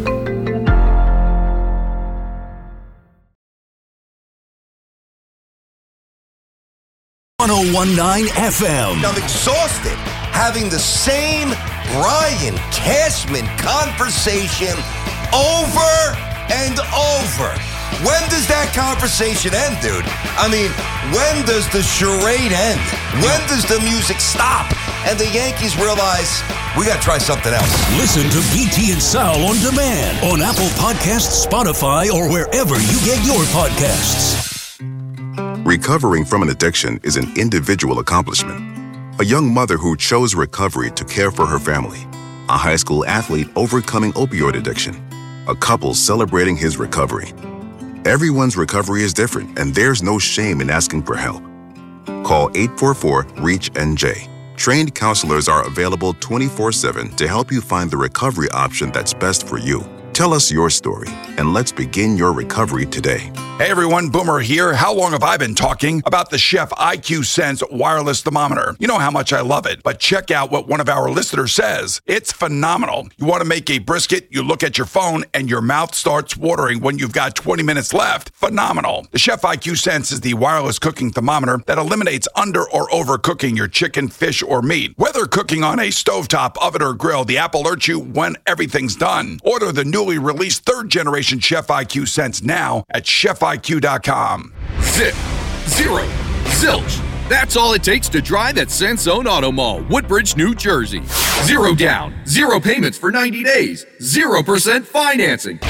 1019 FM. I'm exhausted having the same Brian Cashman conversation over and over. When does that conversation end, dude? I mean, when does the charade end? When does the music stop? And the Yankees realize we got to try something else. Listen to BT and Sal on demand on Apple Podcasts, Spotify, or wherever you get your podcasts. Recovering from an addiction is an individual accomplishment. A young mother who chose recovery to care for her family. A high school athlete overcoming opioid addiction. A couple celebrating his recovery. Everyone's recovery is different, and there's no shame in asking for help. Call 844-REACH-NJ. Trained counselors are available 24/7 to help you find the recovery option that's best for you. Tell us your story, and let's begin your recovery today. Hey everyone, Boomer here. How long have I been talking about the Chef IQ Sense wireless thermometer? You know how much I love it, but check out what one of our listeners says. It's phenomenal. You want to make a brisket, you look at your phone, and your mouth starts watering when you've got 20 minutes left. Phenomenal. The Chef IQ Sense is the wireless cooking thermometer that eliminates under or overcooking your chicken, fish, or meat. Whether cooking on a stovetop, oven, or grill, the app alerts you when everything's done. Order the newly released 3rd generation Chef IQ Sense now at chefiq.com. Zip, zero, zilch. That's all it takes to drive at Sansone Auto Mall, Woodbridge, New Jersey. 0 down, 0 payments for 90 days, 0% financing,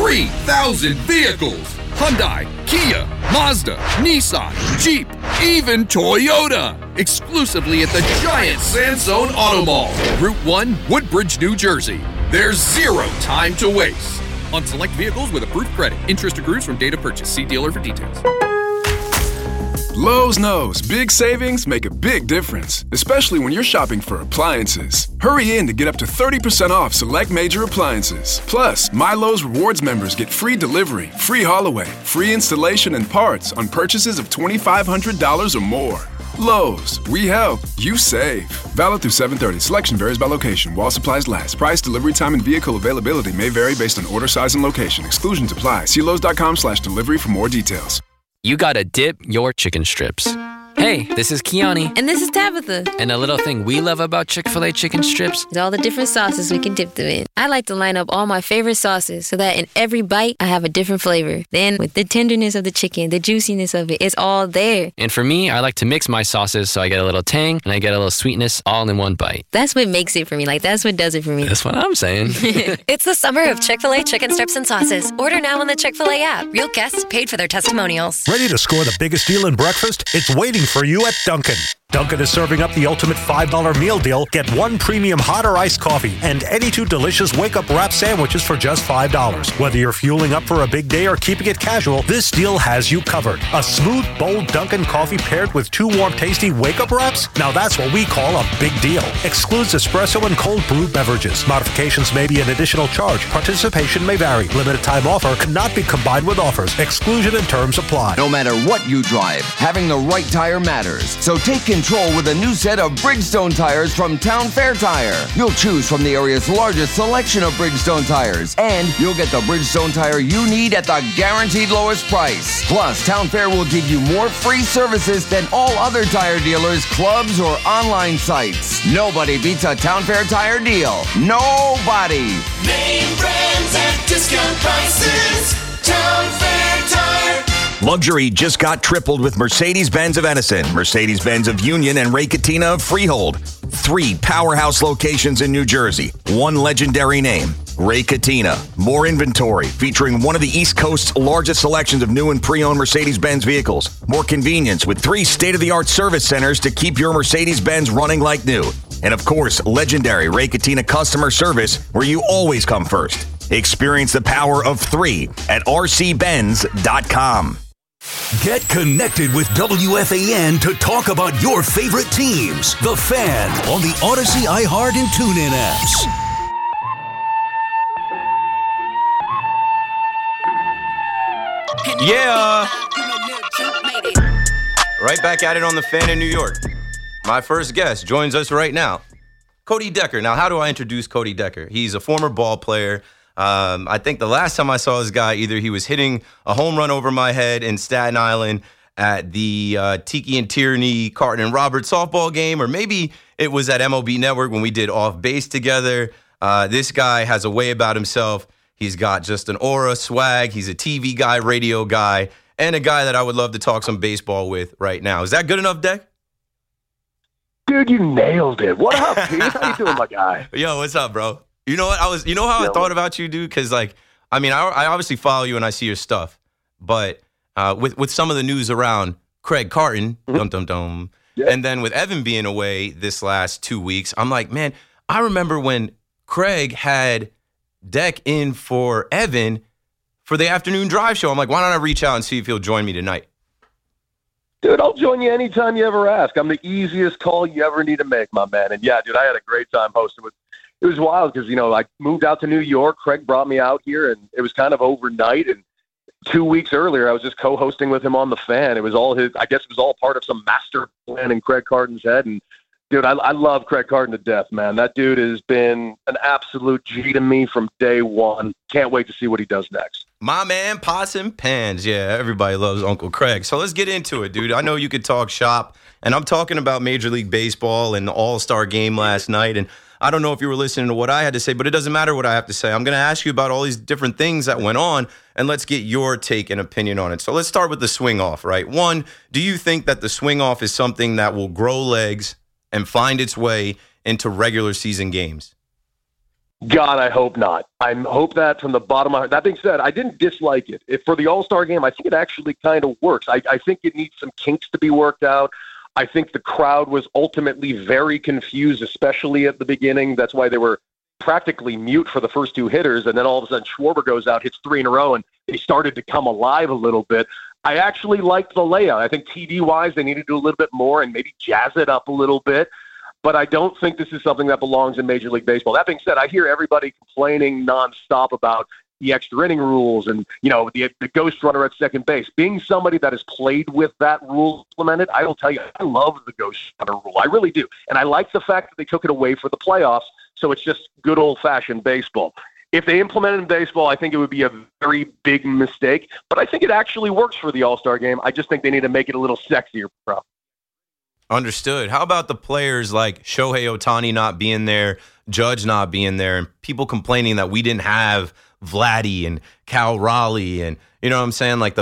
3,000 vehicles. Hyundai, Kia, Mazda, Nissan, Jeep, even Toyota. Exclusively at the giant Sansone Auto Mall, Route 1, Woodbridge, New Jersey. There's 0 time to waste. On select vehicles with approved credit. Interest accrues from date of purchase. See dealer for details. Lowe's knows big savings make a big difference, especially when you're shopping for appliances. Hurry in to get up to 30% off select major appliances. Plus, My Lowe's Rewards members get free delivery, free haul away, free installation and parts on purchases of $2,500 or more. Lowe's, we help, you save. Valid through 7/30. Selection varies by location. While supplies last. Price, delivery time, and vehicle availability may vary based on order size and location. Exclusions apply. See Lowe's.com/delivery for more details. You gotta dip your chicken strips. Hey, this is Kiani. And this is Tabitha. And a little thing we love about Chick-fil-A chicken strips is all the different sauces we can dip them in. I like to line up all my favorite sauces so that in every bite, I have a different flavor. Then, with the tenderness of the chicken, the juiciness of it, it's all there. And for me, I like to mix my sauces so I get a little tang and I get a little sweetness all in one bite. That's what makes it for me. That's what does it for me. That's what I'm saying. It's the summer of Chick-fil-A chicken strips and sauces. Order now on the Chick-fil-A app. Real guests paid for their testimonials. Ready to score the biggest deal in breakfast? It's waiting for you at Dunkin'. Dunkin' is serving up the ultimate $5 meal deal. Get 1 premium hot or iced coffee and any 2 delicious wake-up wrap sandwiches for just $5. Whether you're fueling up for a big day or keeping it casual, this deal has you covered. A smooth, bold Dunkin' coffee paired with 2 warm, tasty wake-up wraps? Now that's what we call a big deal. Excludes espresso and cold brew beverages. Modifications may be an additional charge. Participation may vary. Limited time offer cannot be combined with offers. Exclusion and terms apply. No matter what you drive, having the right tire matters. So take control with a new set of Bridgestone tires from Town Fair Tire. You'll choose from the area's largest selection of Bridgestone tires, and you'll get the Bridgestone tire you need at the guaranteed lowest price. Plus, Town Fair will give you more free services than all other tire dealers, clubs, or online sites. Nobody beats a Town Fair tire deal. Nobody. Name brands at discount prices. Town Fair Tire. Luxury just got tripled with Mercedes-Benz of Edison, Mercedes-Benz of Union, and Ray Cattina of Freehold. 3 powerhouse locations in New Jersey. 1 legendary name, Ray Cattina. More inventory, featuring one of the East Coast's largest selections of new and pre-owned Mercedes-Benz vehicles. More convenience with 3 state-of-the-art service centers to keep your Mercedes-Benz running like new. And of course, legendary Ray Cattina customer service, where you always come first. Experience the power of 3 at rcbenz.com. Get connected with WFAN to talk about your favorite teams. The Fan on the Odyssey, iHeart, and TuneIn apps. Yeah. Right back at it on The Fan in New York. My first guest joins us right now, Cody Decker. Now, how do I introduce Cody Decker? He's a former ball player. I think the last time I saw this guy, either he was hitting a home run over my head in Staten Island at the Tiki and Tierney, Carton and Roberts softball game, or maybe it was at MLB Network when we did Off Base together. This guy has a way about himself. He's got just an aura, swag. He's a TV guy, radio guy, and a guy that I would love to talk some baseball with right now. Is that good enough, Deck? Dude, you nailed it. What up, Pete? How you doing, my guy? Yo, what's up, bro? You know what? You know how I thought about you, dude? Because, I obviously follow you and I see your stuff. But with some of the news around Craig Carton, and then with Evan being away this last 2 weeks, I'm like, man, I remember when Craig had Deck in for Evan for the afternoon drive show. I'm like, why don't I reach out and see if he'll join me tonight? Dude, I'll join you anytime you ever ask. I'm the easiest call you ever need to make, my man. And yeah, dude, I had a great time hosting with. It was wild because, I moved out to New York. Craig brought me out here, and it was kind of overnight. And 2 weeks earlier, I was just co-hosting with him on The Fan. It was all it was all part of some master plan in Craig Carton's head. And, dude, I love Craig Carton to death, man. That dude has been an absolute G to me from day one. Can't wait to see what he does next. My man, Pots and Pans. Yeah, everybody loves Uncle Craig. So let's get into it, dude. I know you could talk shop, and I'm talking about Major League Baseball and the All-Star game last night. And I don't know if you were listening to what I had to say, but it doesn't matter what I have to say. I'm going to ask you about all these different things that went on, and let's get your take and opinion on it. So let's start with the swing off, right? One, do you think that the swing off is something that will grow legs and find its way into regular season games? God, I hope not. I hope that from the bottom of my heart. That being said, I didn't dislike it. For the All-Star game, I think it actually kind of works. I think it needs some kinks to be worked out. I think the crowd was ultimately very confused, especially at the beginning. That's why they were practically mute for the first 2 hitters, and then all of a sudden Schwarber goes out, hits 3 in a row, and they started to come alive a little bit. I actually liked the layout. I think TV-wise, they need to do a little bit more and maybe jazz it up a little bit. But I don't think this is something that belongs in Major League Baseball. That being said, I hear everybody complaining nonstop about the extra inning rules and, the ghost runner at second base. Being somebody that has played with that rule implemented, I will tell you, I love the ghost runner rule. I really do. And I like the fact that they took it away for the playoffs, so it's just good old-fashioned baseball. If they implement it in baseball, I think it would be a very big mistake. But I think it actually works for the All-Star game. I just think they need to make it a little sexier, bro. Understood. How about the players like Shohei Ohtani not being there, Judge not being there, and people complaining that we didn't have Vladdy and Cal Raleigh and, you know what I'm saying? Like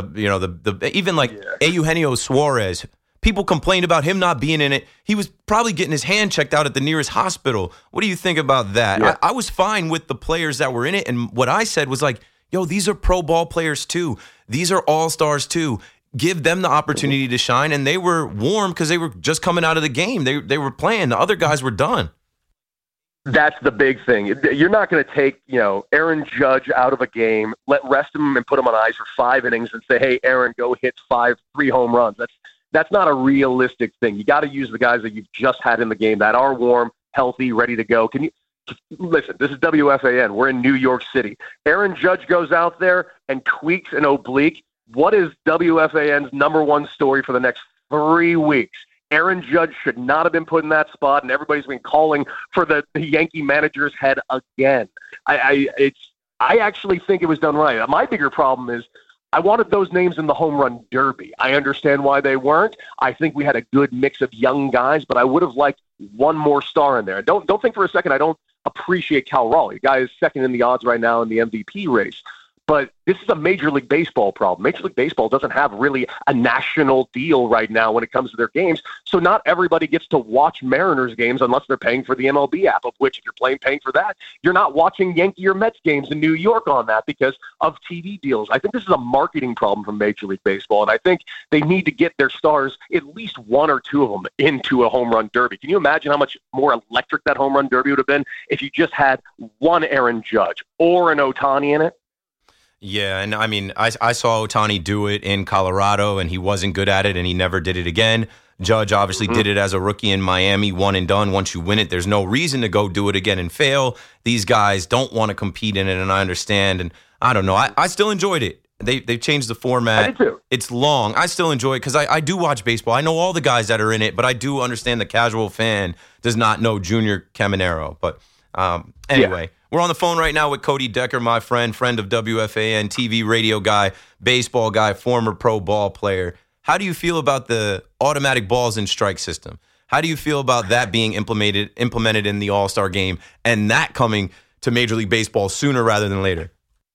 Eugenio Suarez. People complained about him not being in it. He was probably getting his hand checked out at the nearest hospital. What do you think about that? Yeah. I was fine with the players that were in it. And what I said was like, yo, these are pro ball players too. These are all-stars too. Give them the opportunity to shine. And they were warm because they were just coming out of the game. They were playing. The other guys were done. That's the big thing. You're not going to take, Aaron Judge out of a game, rest him and put him on ice for 5 innings and say, hey, Aaron, go hit 3 home runs. That's not a realistic thing. You got to use the guys that you've just had in the game that are warm, healthy, ready to go. Can you listen? This is WFAN. We're in New York City. Aaron Judge goes out there and tweaks an oblique. What is WFAN's #1 story for the next 3 weeks? Aaron Judge should not have been put in that spot, and everybody's been calling for the Yankee manager's head again. I actually think it was done right. My bigger problem is I wanted those names in the home run derby. I understand why they weren't. I think we had a good mix of young guys, but I would have liked one more star in there. Don't think for a second I don't appreciate Cal Raleigh. The guy is second in the odds right now in the MVP race. But this is a Major League Baseball problem. Major League Baseball doesn't have really a national deal right now when it comes to their games. So not everybody gets to watch Mariners games unless they're paying for the MLB app, of which if you're paying for that, you're not watching Yankee or Mets games in New York on that because of TV deals. I think this is a marketing problem from Major League Baseball, and I think they need to get their stars, at least one or two of them, into a home run derby. Can you imagine how much more electric that home run derby would have been if you just had one Aaron Judge or an Ohtani in it? Yeah, and I mean, I saw Ohtani do it in Colorado, and he wasn't good at it, and he never did it again. Judge obviously did it as a rookie in Miami, one and done. Once you win it, there's no reason to go do it again and fail. These guys don't want to compete in it, and I understand. And I don't know. I still enjoyed it. They've changed the format. I did too. It's long. I still enjoy it because I do watch baseball. I know all the guys that are in it, but I do understand the casual fan does not know Junior Caminero. But anyway. Yeah. We're on the phone right now with Cody Decker, my friend of WFAN, TV, radio guy, baseball guy, former pro ball player. How do you feel about the automatic balls and strike system? How do you feel about that being implemented in the All-Star game and that coming to Major League Baseball sooner rather than later?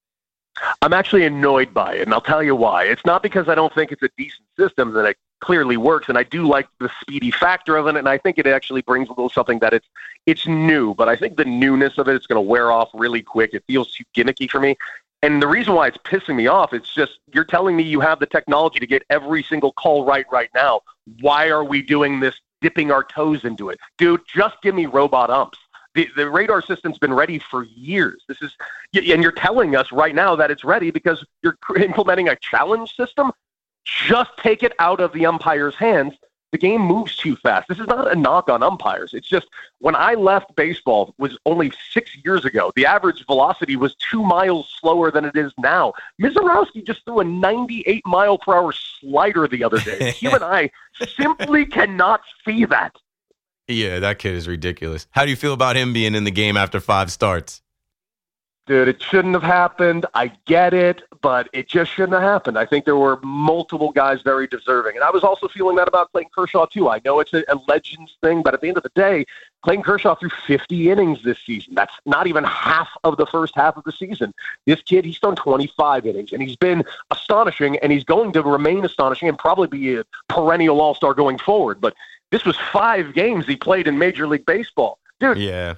I'm actually annoyed by it, and I'll tell you why. It's not because I don't think it's a decent system that it clearly works, and I do like the speedy factor of it, and I think it actually brings a little something that it's new, but I think the newness of it's going to wear off really quick. It feels too gimmicky for me. And the reason why it's pissing me off, it's just you're telling me you have the technology to get every single call right now. Why are we doing this, dipping our toes into it? Dude, just give me robot umps. The radar system's been ready for years. And you're telling us right now that it's ready because you're implementing a challenge system. Just take it out of the umpire's hands. The game moves too fast. This is not a knock on umpires. It's just when I left baseball was only 6 years ago. The average velocity was 2 miles slower than it is now. Mizorowski just threw a 98-mile-per-hour slider the other day. You and I simply cannot see that. Yeah, that kid is ridiculous. How do you feel about him being in the game after 5 starts? Dude, it shouldn't have happened. I get it, but it just shouldn't have happened. I think there were multiple guys very deserving. And I was also feeling that about Clayton Kershaw, too. I know it's a Legends thing, but at the end of the day, Clayton Kershaw threw 50 innings this season. That's not even half of the first half of the season. This kid, he's thrown 25 innings, and he's been astonishing, and he's going to remain astonishing and probably be a perennial all-star going forward. But this was 5 games he played in Major League Baseball. Dude, yeah.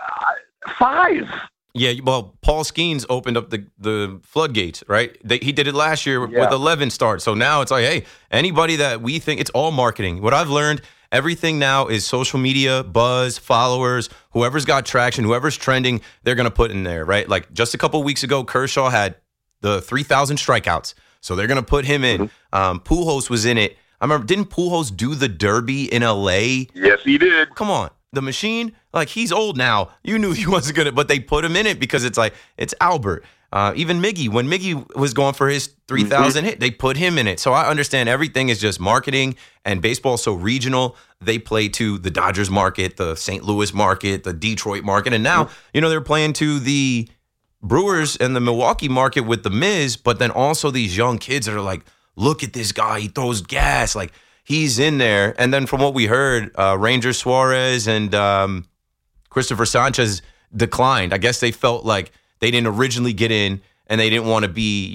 5. Yeah, well, Paul Skeens opened up the floodgates, right? He did it last year with 11 starts. So now it's like, hey, anybody that we think, it's all marketing. What I've learned, everything now is social media, buzz, followers, whoever's got traction, whoever's trending, they're going to put in there, right? Like just a couple weeks ago, Kershaw had the 3,000 strikeouts. So they're going to put him in. Pujols was in it. I remember, didn't Pujols do the Derby in L.A.? Yes, he did. Come on. The machine, like, he's old now. You knew he wasn't going to, but they put him in it because it's like, it's Albert. Even Miggy, when Miggy was going for his 3,000 hit, they put him in it. So I understand everything is just marketing, and baseball's so regional. They play to the Dodgers market, the St. Louis market, the Detroit market, and now, they're playing to the Brewers and the Milwaukee market with the Miz, but then also these young kids that are like, look at this guy, he throws gas, like, he's in there. And then from what we heard, Ranger Suarez and Christopher Sanchez declined. I guess they felt like they didn't originally get in and they didn't want to be,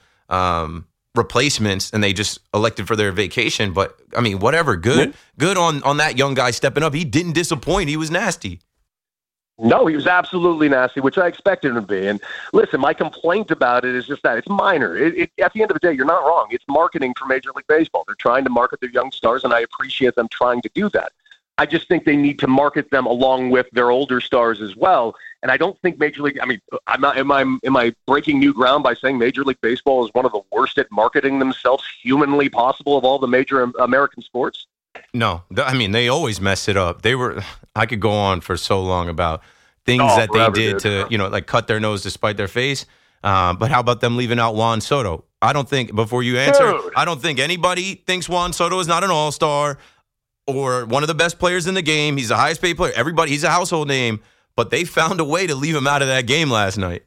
replacements, and they just elected for their vacation. But, I mean, whatever. Good on that young guy stepping up. He didn't disappoint. He was nasty. No, he was absolutely nasty, which I expected him to be. And listen, my complaint about it is just that it's minor. At the end of the day, you're not wrong. It's marketing for Major League Baseball. They're trying to market their young stars, and I appreciate them trying to do that. I just think they need to market them along with their older stars as well. And I don't think Major League, am I breaking new ground by saying Major League Baseball is one of the worst at marketing themselves humanly possible of all the major American sports? No, they always mess it up. I could go on for so long about things that they did to, like cut their nose to spite their face. But how about them leaving out Juan Soto? I don't think, before you answer, I don't think anybody thinks Juan Soto is not an all-star or one of the best players in the game. He's the highest paid player. He's a household name, but they found a way to leave him out of that game last night.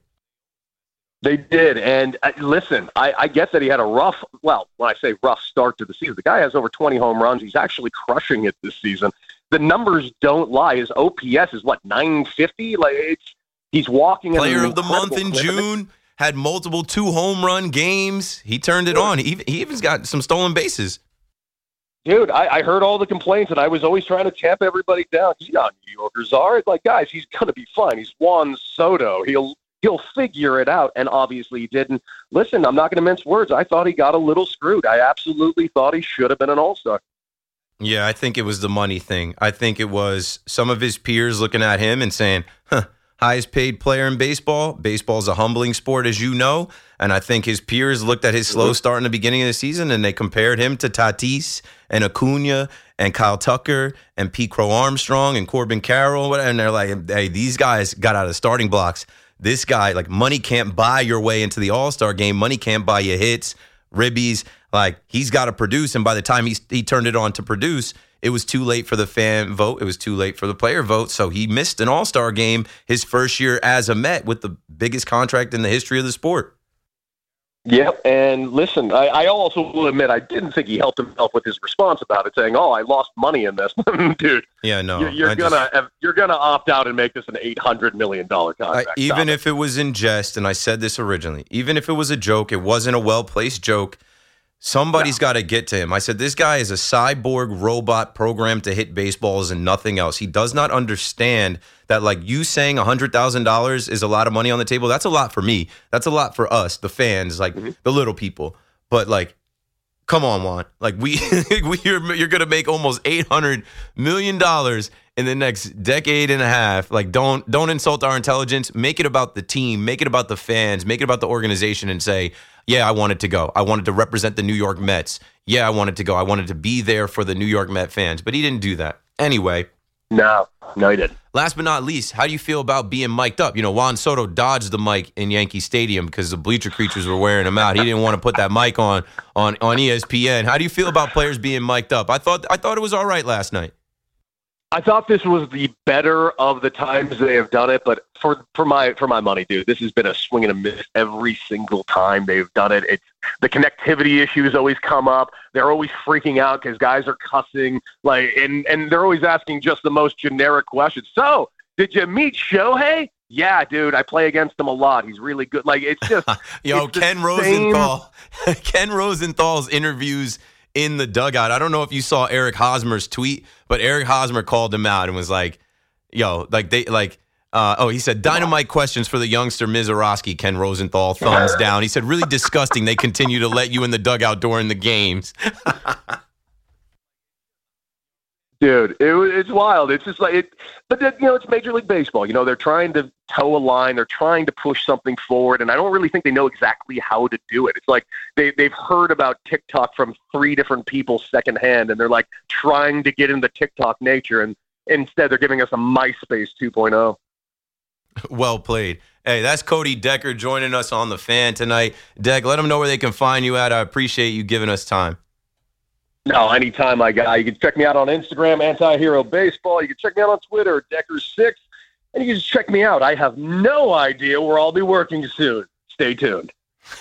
They did. And listen, I get that he had a when I say rough start to the season, the guy has over 20 home runs. He's actually crushing it this season. The numbers don't lie. His OPS is 950? He's walking. Player of the month in June. had multiple 2-home run games. He turned it on. He even's got some stolen bases. Dude, I heard all the complaints, and I was always trying to tamp everybody down. You know how New Yorkers are. It's like, guys, he's going to be fine. He's Juan Soto. He'll figure it out, and obviously he didn't. Listen, I'm not going to mince words. I thought he got a little screwed. I absolutely thought he should have been an all-star. Yeah, I think it was the money thing. I think it was some of his peers looking at him and saying, highest paid player in baseball. Baseball's a humbling sport, as you know. And I think his peers looked at his slow start in the beginning of the season and they compared him to Tatis and Acuna and Kyle Tucker and Pete Crow Armstrong and Corbin Carroll. And they're like, hey, these guys got out of starting blocks. This guy, like, money can't buy your way into the All-Star game. Money can't buy you hits, ribbies. Like, he's got to produce. And by the time he turned it on to produce, it was too late for the fan vote. It was too late for the player vote. So he missed an All-Star game his first year as a Met with the biggest contract in the history of the sport. Yep, and listen, I also will admit I didn't think he helped himself with his response about it, saying, "Oh, I lost money in this." Dude, yeah, no, you're gonna opt out and make this an $800 million contract. Even if it was in jest, and I said this originally, even if it was a joke, it wasn't a well-placed joke. Somebody's got to get to him. I said, this guy is a cyborg robot programmed to hit baseballs and nothing else. He does not understand that, like, you saying $100,000 is a lot of money on the table. That's a lot for me. That's a lot for us, the fans, like the little people. But, like, come on, Juan. Like, you're going to make almost $800 million in the next decade and a half. Like, don't insult our intelligence. Make it about the team. Make it about the fans. Make it about the organization and say, yeah, I wanted to go. I wanted to represent the New York Mets. Yeah, I wanted to go. I wanted to be there for the New York Met fans. But he didn't do that. Anyway. No, he didn't. Last but not least, how do you feel about being mic'd up? You know, Juan Soto dodged the mic in Yankee Stadium because the bleacher creatures were wearing him out. He didn't want to put that mic on ESPN. How do you feel about players being mic'd up? I thought it was all right last night. I thought this was the better of the times they have done it, but for my money, dude, this has been a swing and a miss every single time they've done it. It's the connectivity issues always come up. They're always freaking out because guys are cussing, like, and they're always asking just the most generic questions. So, did you meet Shohei? Yeah, dude, I play against him a lot. He's really good. Like, it's just Ken Rosenthal. Ken Rosenthal's interviews in the dugout. I don't know if you saw Eric Hosmer's tweet, but Eric Hosmer called him out and was like, he said, dynamite questions for the youngster Mizorowski, Ken Rosenthal, thumbs down. He said, really disgusting. They continue to let you in the dugout during the games. Dude, it's wild. It's just like it, but it's Major League Baseball. You know, they're trying to toe a line. They're trying to push something forward, and I don't really think they know exactly how to do it. It's like they've heard about TikTok from 3 different people secondhand, and they're like trying to get into TikTok nature, and instead they're giving us a MySpace 2.0. Well played. Hey, that's Cody Decker joining us on The Fan tonight. Deck, let them know where they can find you at. I appreciate you giving us time. No, anytime, my guy. You can check me out on Instagram, Anti-Hero Baseball. You can check me out on Twitter, Decker6. And you can just check me out. I have no idea where I'll be working soon. Stay tuned.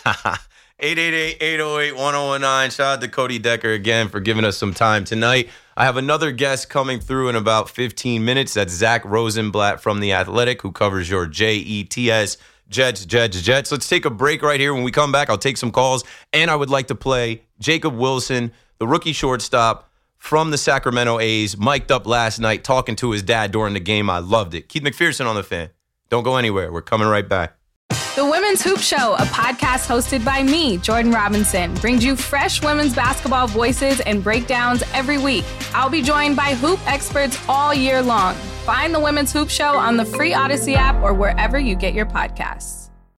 888-808-1019. Shout out to Cody Decker again for giving us some time tonight. I have another guest coming through in about 15 minutes. That's Zach Rosenblatt from The Athletic, who covers your Jets. Let's take a break right here. When we come back, I'll take some calls. And I would like to play Jacob Wilson, the rookie shortstop from the Sacramento A's, mic'd up last night talking to his dad during the game. I loved it. Keith McPherson on The Fan. Don't go anywhere. We're coming right back. The Women's Hoop Show, a podcast hosted by me, Jordan Robinson, brings you fresh women's basketball voices and breakdowns every week. I'll be joined by hoop experts all year long. Find the Women's Hoop Show on the free Odyssey app or wherever you get your podcasts.